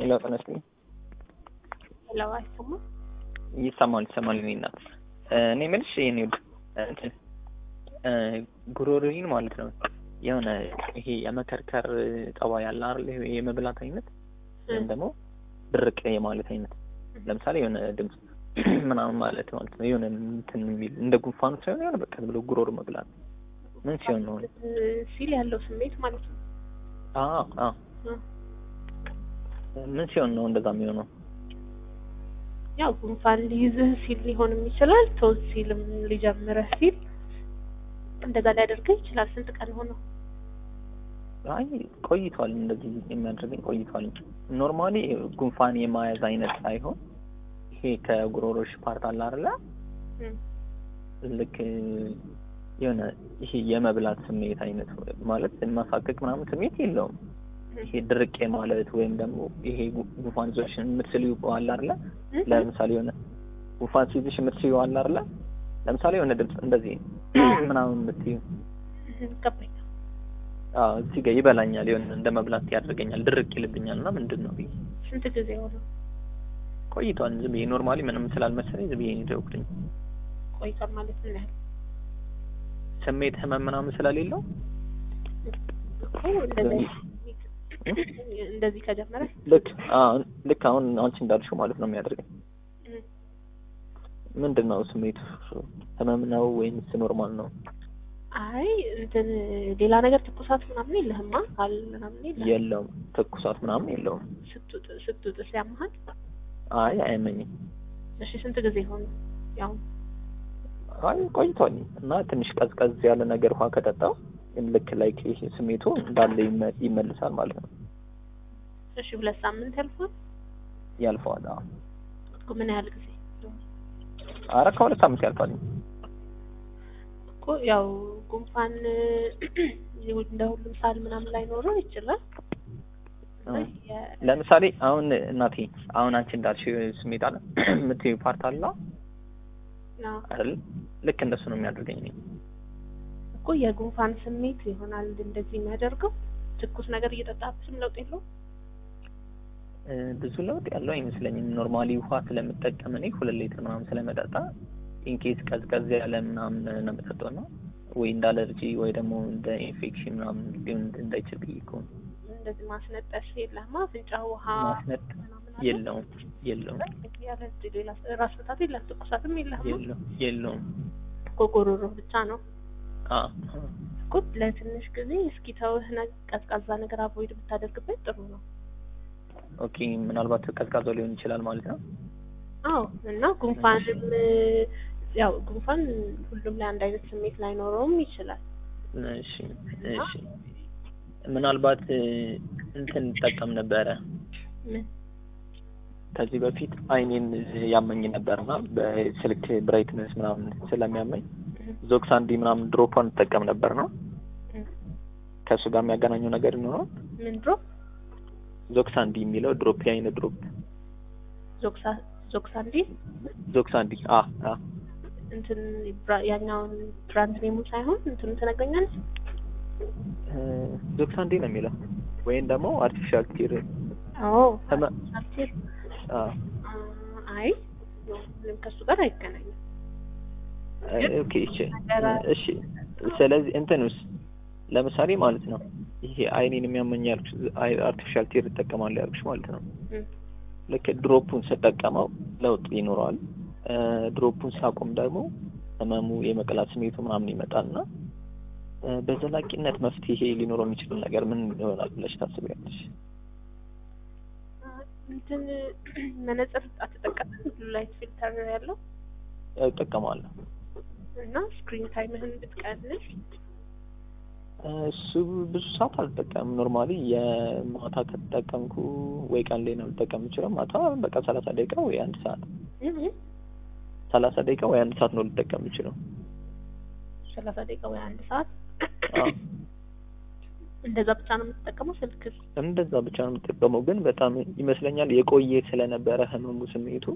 ለፈነስቲ ለዋይሰማ ይሰማል እኔና እኔ ምንሽ የኔ እንትን ጉሮሮዬን ማለት ነው የሆነ ይሄ የመከርከር ጠባይ ያለ አይደል የመብላት አይነት ወይም ደግሞ ድርቅ የማለት አይነት ለምሳሌ የሆነ ድምጽ ምናምን ማለት ነው የሆነ እንትን የሚል እንደ ጉንፋን ሳይሆን የሆነ በቃ ብሎ ጉሮሮ መብላት ምን ሲሆን ነው ሲል ያለው ስሜት ማለት ነው። አዎ ምን ሲሆን ነው እንደዛ የሚሆነው? ያው ጉንፋን ሊይዝህ ሲል ሊሆንም ይችላል። ቶንሲልም ሊጀምርህ ሲል እንደዛ ሊያደርግህ ይችላል። ስንት ቀን ሆነው? አይ ቆይቷል፣ እንደዚህ የሚያደርገኝ ቆይቷል። ኖርማሊ ጉንፋን የማያዝ አይነት ሳይሆን ይሄ ከጉሮሮሽ ፓርት አለ አይደለ? ልክ የሆነ ይሄ የመብላት ስሜት አይነት ማለት ማሳከክ ምናምን ስሜት የለውም። ይሄ ድርቅ ማለት ወይም ደግሞ ይሄ ጉንፋን ይዞሽ የምትስልዩ አለ አይደለ? ለምሳሌ የሆነ ጉንፋን ሲይዝሽ የምትስልዩ አለ አይደለ? ለምሳሌ የሆነ ድምጽ እንደዚህ ምናምን የምትይው ገባኝ። እዚህ ጋር ይበላኛል፣ የሆነ እንደ መብላት ያደርገኛል፣ ድርቅ ይልብኛልና ምንድነው ብዬ ስንት ጊዜ ሆነ? ቆይቷል። ዝም ብዬ ኖርማሊ ምንም ስላልመሰለኝ ዝም ብዬ ተውኩኝ። ቆይቷል ማለት ምን ያህል? ስሜት ህመም ምናምን ስለሌለው እንደዚህ ከጀመረ ልክ አሁን አንቺ እንዳልሽው ማለት ነው የሚያደርገኝ። ምንድነው ስሜቱ? ህመም ነው ወይስ ኖርማል ነው? አይ እንትን ሌላ ነገር ትኩሳት ምናምን የለህማ? ካል ምናምን የለህም? የለውም፣ ትኩሳት ምናምን የለውም። ስትውጥ ሲያመሃል? አይ አያመኝም። እሺ ስንት ጊዜ ሆነ? ያው አይ ቆይቷል እና ትንሽ ቀዝቀዝ ያለ ነገር ውሃ ከጠጣው ልክ ላይክ ይሄ ስሜቱ እንዳለ ይመልሳል ማለት ነው። እሺ 2 ሳምንት ያልፈዋል። እኮ ምን ያህል ጊዜ? ኧረ ከ2 ሳምንት ያልፋል እኮ። ያው ጉንፋን እንደ ሁሉም ሳል ምናምን ላይኖረው ይችላል። ለምሳሌ አሁን እናቴ አሁን አንቺ እንዳልሽው ስሜት አለ የምትይው ፓርት አለ አይደል? ልክ እንደሱ ነው የሚያደርገኝ እኔ እኮ። የጉንፋን ስሜት ይሆናል እንደዚህ የሚያደርገው። ትኩስ ነገር እየጠጣብሽም ለውጥ የለውም? ብዙ ለውጥ ያለው አይመስለኝም። ኖርማሊ ውሃ ስለምጠቀም እኔ 2 ሊትር ምናምን ስለመጠጣ ኢንኬስ ቀዝቀዝ ያለ ምናምን ነው የምጠጣው ነው ወይ እንደ አለርጂ ወይ ደግሞ እንደ ኢንፌክሽን ምናምን ሊሆን እንዳይችል ብዬ ነው። እንደዚህ ማስነጠስ የለህማ? አፍንጫ ውሃ ማስነጥ የለውም። ያለች ሌላ ራስ ምታት የለም? ትኩሳትም የለህማ? የለውም። ጉሮሮ ብቻ ነው? እኮ ለትንሽ ጊዜ እስኪ ተውህ ቀዝቃዛ ነገር አቮይድ ብታደርግበት ጥሩ ነው። ኦኬ፣ ምናልባት ቀዝቃዛ ሊሆን ይችላል ማለት ነው። አዎ። እና ጉንፋንም ያው ጉንፋን ሁሉም ላይ አንድ አይነት ስሜት ላይኖረውም ይችላል። እሺ ምናልባት እንትን ተጠቀም ነበረ ከዚህ በፊት አይኔን ያመኝ ነበርና በስልክ ብራይትነስ ምናምን ስለሚያመኝ ዞክሳንዲ ምናምን ድሮፓን ተጠቀም ነበር ነው። ከሱ ጋር የሚያገናኘው ነገር ይኖራል? ምን ድሮፕ? ዞክሳንዲ የሚለው ድሮፕ ያይነ ድሮፕ ዞክሳንዲ እንትን ያኛውን ብራንድ ኔሙ ሳይሆን እንትን ተነግረኛለች። ዞክሳንዲ ነው የሚለው ወይም ደግሞ አርቲፊሻል ቲር? አይ ምንም ከሱ ጋር አይገናኝም። ኦኬ እሺ። ስለዚህ እንትንስ ለምሳሌ ማለት ነው ይሄ አይኔን የሚያመኝ ያልኩሽ አርቲፊሻል ቲር ተጠቀማለሁ ያልኩሽ ማለት ነው። ልክ ድሮፑን ስጠቀመው ለውጥ ይኖረዋል። ድሮፑን ሳቆም ደግሞ ህመሙ የመቀላት ስሜቱ ምናምን ይመጣልና በዘላቂነት መፍትሄ ሊኖረው የሚችል ነገር ምን ይሆናል ብለሽ ታስቢያለሽ? እንትን መነጽር አትጠቀምም? ብሉ ላይት ፊልተር ያለው እጠቀማለሁ። እና ስክሪን ታይምህን ብትቀንስ? እሱ ብዙ ሰዓት አልጠቀምም። ኖርማሊ የማታ ከተጠቀምኩ ወይ ቀን ላይ ነው ልጠቀም የምችለው። ማታ በቃ 30 ደቂቃ ወይ 1 ሰዓት 30 ደቂቃ ወይ 1 ሰዓት ነው ልጠቀም የምችለው። 30 ደቂቃ ወይ 1 ሰዓት? እንደዛ ብቻ ነው የምትጠቀመው ስልክ? እንደዛ ብቻ ነው የምትጠቀመው። ግን በጣም ይመስለኛል የቆየ ስለነበረ ህመሙ ስሜቱ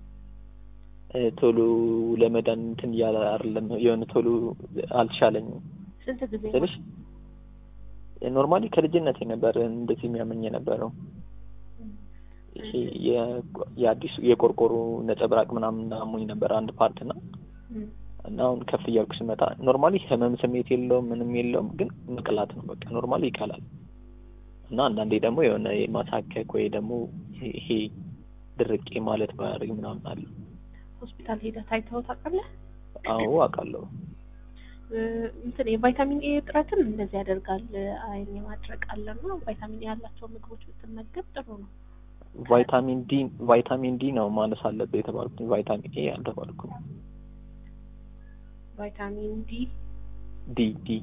ቶሎ ለመዳን እንትን ያለ አይደለም። የሆነ ቶሎ አልቻለኝም። ስንት ጊዜ ስለሽ ኖርማሊ ከልጅነቴ ነበር እንደዚህ የሚያመኝ የነበረው። ይሄ የአዲሱ የቆርቆሮ ነጸብራቅ ምናምን አሞኝ ነበር አንድ ፓርት እና አሁን ከፍ እያልኩ ስመጣ ኖርማሊ ህመም ስሜት የለውም ምንም የለውም፣ ግን መቅላት ነው በቃ ኖርማሊ ይቀላል። እና አንዳንዴ ደግሞ የሆነ የማሳከክ ወይ ደግሞ ይሄ ድርቄ ማለት ባያደርግ ምናምን አለ። ሆስፒታል ሄደህ ታይተኸው ታውቃለህ? አዎ አውቃለሁ። እንትን የቫይታሚን ኤ እጥረትን እንደዚህ ያደርጋል። አይን የማድረቅ አለና ቫይታሚን ኤ ያላቸው ምግቦች ብትመገብ ጥሩ ነው። ቫይታሚን ዲ ነው ማነስ አለበት የተባልኩት፣ ቫይታሚን ኤ አልተባልኩም። ቫይታሚን ዲ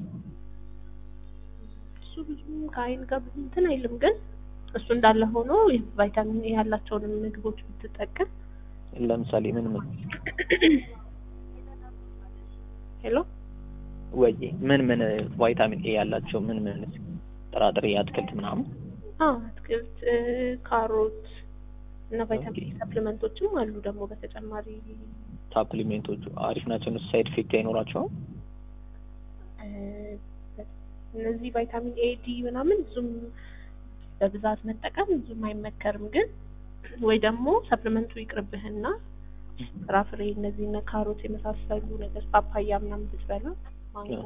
እሱ ብዙም ከአይን ጋር እንትን አይልም፣ ግን እሱ እንዳለ ሆኖ ቫይታሚን ኤ ያላቸውን ምግቦች ብትጠቀም ለምሳሌ ምን ሄሎ ወይ ምን ቫይታሚን ኤ ያላቸው ምን ጥራጥሬ አትክልት ምናምን? አትክልት፣ ካሮት እና ቫይታሚን ኤ ሰፕሊመንቶችም አሉ ደግሞ በተጨማሪ። ሰፕሊመንቶቹ አሪፍ ናቸው? ሳይድ ኢፌክት አይኖራቸውም? እነዚህ ቫይታሚን ኤ ዲ ምናምን ብዙም በብዛት መጠቀም ብዙም አይመከርም፣ ግን ወይ ደግሞ ሰፕሊመንቱ ይቅርብህና ፍራፍሬ እነዚህ እና ካሮት የመሳሰሉ ነገር ፓፓያ ምናምን ብትበላ ማንጎ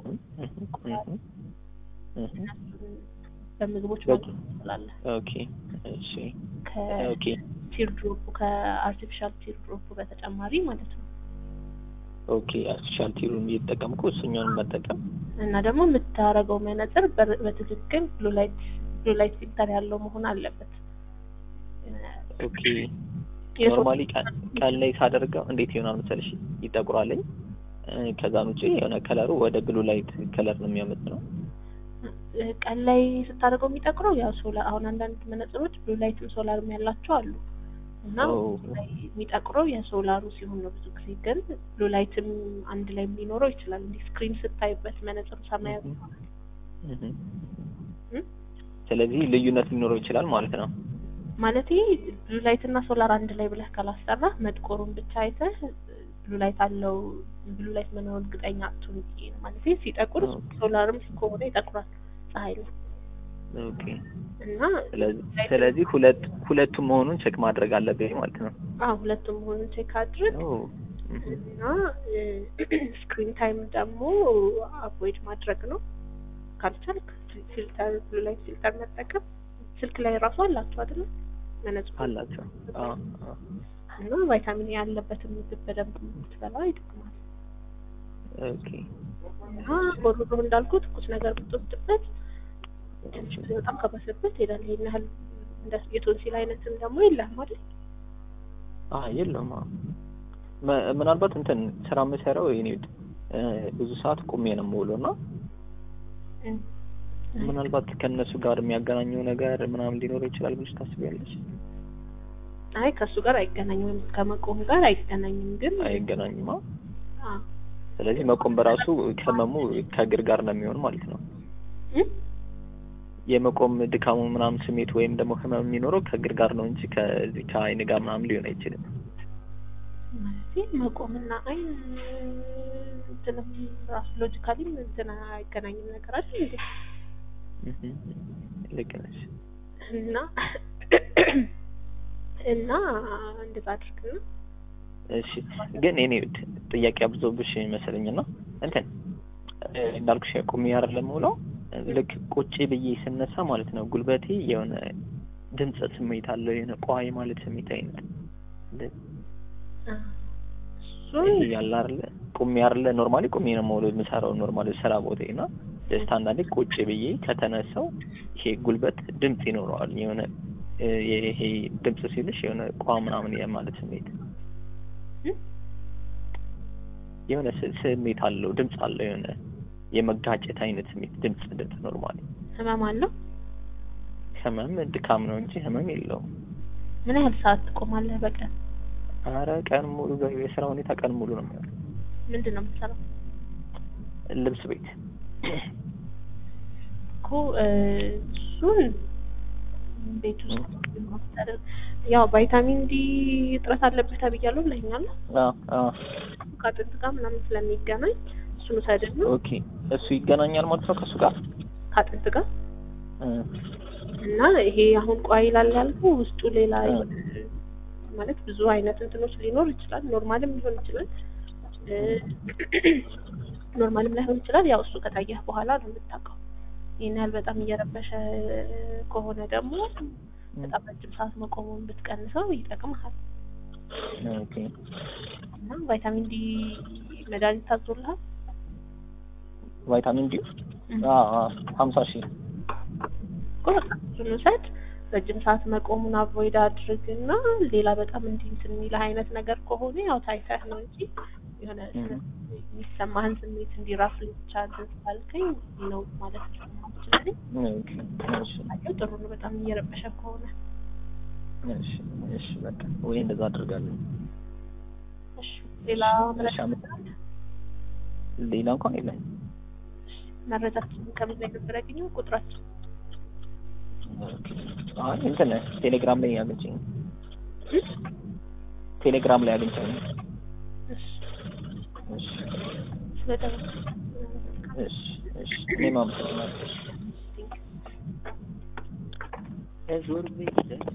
በምግቦች ማለት ትችላለህ። ኦኬ እሺ። ከቲርድሮፕ ከአርቲፊሻል ቲርድሮፕ በተጨማሪ ማለት ነው። ኦኬ አርቲፊሻል ቲሩን እየተጠቀምኩ እሱኛውን መጠቀም እና ደግሞ የምታረገው መነጽር በትክክል ብሉ ላይት ፊልተር ያለው መሆን አለበት። ኦኬ ኖርማሊ ቀን ላይ ሳደርገው እንዴት ይሆናል መሰለሽ? ይጠቁራልኝ። ከዛን ውጪ የሆነ ከለሩ ወደ ብሉ ላይት ከለር ነው የሚያመጣው። ቀን ላይ ስታደርገው የሚጠቁረው ያው ሶላር፣ አሁን አንዳንድ መነጽሮች ብሉ ላይትም ሶላርም ያላቸው አሉ እና የሚጠቁረው የሶላሩ ሲሆን ነው ብዙ ጊዜ። ግን ብሉ ላይትም አንድ ላይ ሊኖረው ይችላል። እንዲህ ስክሪን ስታይበት መነጽሩ ሰማያዊ ስለዚህ ልዩነት ሊኖረው ይችላል ማለት ነው። ማለት ብሉ ላይት እና ሶላር አንድ ላይ ብለህ ካላሰራ መጥቆሩን ብቻ አይተህ ብሉ ላይት አለው ብሉ ላይት መኖር እርግጠኛ አትሁን ነው ማለት። ሲጠቁር ሶላርም ከሆነ ይጠቁራል ፀሐይ ነው። ኦኬ እና ስለዚህ ሁለቱም መሆኑን ቼክ ማድረግ አለብኝ ማለት ነው። ሁለቱም መሆኑን ቼክ አድርግ። እና ስክሪን ታይም ደግሞ አቮይድ ማድረግ ነው። ካልቻልክ ፊልተር ብሉ ላይት ፊልተር መጠቀም። ስልክ ላይ ራሱ አላቸው አይደል? መነጽር አላቸው። እና ቫይታሚን ያለበትን ምግብ በደንብ ብትበላ ይጠቅማል። ኦኬ እና ወሩዶ እንዳልኩት ትኩስ ነገር ብትወስድበት በጣም ከበሰበት ሄዳል። ይሄን ያህል እንደ የቶንሲል አይነትም ደግሞ የለህም አይደል? የለውም። ምናልባት እንትን ስራ የምሰራው እኔ ብዙ ሰዓት ቆሜ ነው የምውለውና ምናልባት ከነሱ ጋር የሚያገናኘው ነገር ምናምን ሊኖረው ይችላል ብለሽ ታስቢያለሽ? አይ ከሱ ጋር አይገናኝም፣ ከመቆም ጋር አይገናኝም። ግን አይገናኝማ። ስለዚህ መቆም በራሱ ከመሙ ከእግር ጋር ነው የሚሆን ማለት ነው። የመቆም ድካሙ ምናምን ስሜት ወይም ደግሞ ህመም የሚኖረው ከእግር ጋር ነው እንጂ ከዚህ ከአይን ጋር ምናምን ሊሆን አይችልም። ማለት መቆምና አይን እንትን ራሱ ሎጂካሊ እንትን አይገናኝም ነገር አይደል እንዴ? ልክ ነሽ። እና እንደዛ አድርግና እሺ። ግን እኔ ጥያቄ አብዞብሽ መሰለኝና እንትን እንዳልኩሽ ቆሜ አይደለም ውለው ልክ ቁጭ ብዬ ስነሳ ማለት ነው ጉልበቴ የሆነ ድምጽ ስሜት አለው፣ የሆነ ቋይ ማለት ስሜት አይነት ያለ አይደለ? ቆሜ አይደለ ኖርማሊ ቆሜ ነው የምውለው የምሰራው ኖርማሊ ስራ ቦታዬና ጀስት አንዳንዴ ቁጭ ብዬ ከተነሳው ይሄ ጉልበት ድምጽ ይኖረዋል። የሆነ ይሄ ድምጽ ሲልሽ የሆነ ቋ ምናምን የማለት ስሜት የሆነ ስሜት አለው፣ ድምጽ አለው፣ የሆነ የመጋጨት አይነት ስሜት ድምጽ ኖርማሊ። ህመም አለው? ህመም ድካም ነው እንጂ ህመም የለውም። ምን ያህል ሰዓት ትቆማለህ በቀን? ኧረ ቀን ሙሉ የስራ ሁኔታ ቀን ሙሉ ነው የሚሆነው። ምንድን ነው የምትሰራው? ልብስ ቤት እኮ እሱን ቤት ውስጥ ማስተዳደር ያው ቫይታሚን ዲ እጥረት አለበት ተብያለሁ ብለኸኛል። ከአጥንት ጋር ምናምን ስለሚገናኝ እሱን ውሰድና። ኦኬ እሱ ይገናኛል ማለት ነው ከእሱ ጋር? ከአጥንት ጋር እና ይሄ አሁን ቋ ይላል ያልኩህ ውስጡ ሌላ ማለት ብዙ አይነት እንትኖች ሊኖር ይችላል። ኖርማልም ሊሆን ይችላል፣ ኖርማልም ላይሆን ይችላል። ያው እሱ ከታየህ በኋላ ነው የምታውቀው። ይሄን ያህል በጣም እየረበሸ ከሆነ ደግሞ በጣም ረጅም ሰዓት መቆሙን ብትቀንሰው ይጠቅምሃል። ኦኬ። እና ቫይታሚን ዲ መድኃኒት ታዞልሃል። ቫይታሚን ዲ 50,000 እሱን ውሰድ። ረጅም ሰዓት መቆሙን አቮይድ አድርግና ሌላ በጣም እንትን የሚልህ አይነት ነገር ከሆነ ያው ታይፈህ ነው እንጂ የሆነ የሚሰማህን ስሜት እንዲራፍል ብቻ ካልከኝ ነው ማለት ነው። ኦኬ እሺ ጥሩ ነው። በጣም እየረበሸ ከሆነ እሺ በቃ ወይ እንደዛ አድርጋለሁ። እሺ ሌላ እንኳን የለም። መረጃችን ከምን ላይ ነበር ያገኘው? ቁጥራችን እንትን ቴሌግራም ላይ አግኝቼኝ ቴሌግራም ላይ አግኝቼኝ። እሺ እኔም አመሰግናለሁ።